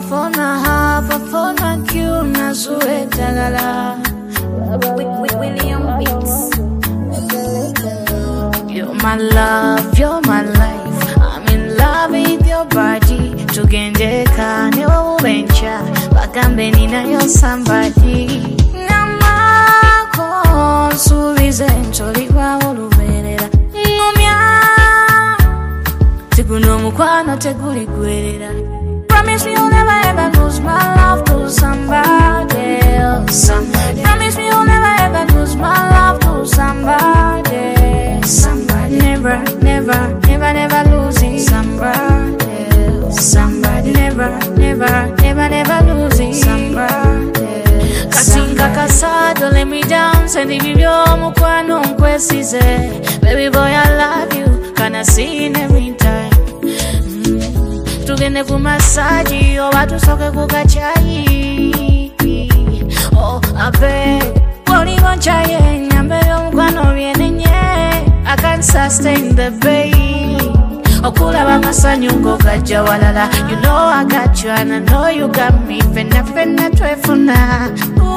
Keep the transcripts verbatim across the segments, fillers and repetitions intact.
Fafona ha, fafona Q na zuwe tagala. William Beats. You're my love, you're my life. I'm in love with your body. Tugendeka newa ubencha, bagambe nina yo somebody. Namako subize ncholiwa oluberera. Ngumya tiguno mukwano teguli gwerera. Promise me you'll never ever lose my love to somebody else. Somebody. Promise me you'll never ever lose my love to somebody. Somebody. Never, never, never, never losing somebody else. Somebody. Never, never, never, never losing somebody else. Kasinga kasado, let me down. Send me your mukwano nkwesize. Baby boy, I love you. Can I see in every time? Tugende ku massage oba tusoke ku kachayi. Oh, abe woli wanchaye nyambe yomukwano byenenye. I can't sustain the pain. Okulaba masanyu ng'ogajja walala. You know I got you and I know you got me. Fena fena twefuna.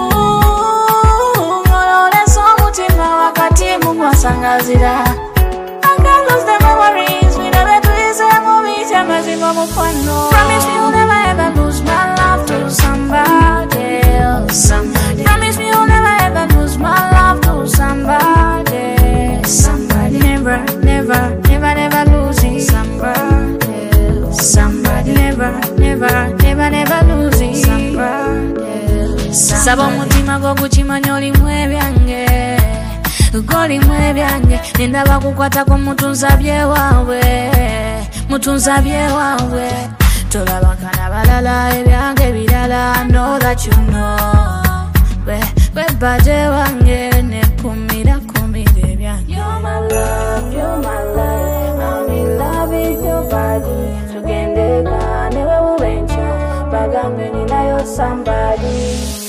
Ooh, ngololesa omutima wakati mugwasangazira. I can't lose the memories. We never twise movies amazima mukwano. Promise me you'll never ever lose my love to somebody else. Somebody. Promise me you'll never ever lose my love to somebody. Somebody. Never, never, never, never losing somebody else. Somebody. Never, never, never, never losing somebody else. Saba omutima gwo gukimanya olimu ebyange. Goli mwebyange nindaba kukwatako mutunza byewawe. Mutunza byewawe. Tolabakana balala ebyange birala. I know that you know. We, we baje wange nekumira kumira ebyange. You're my love, you're my life. I'm in love with your body. Tugendeka newe ubencha, bagambe ninayo somebody.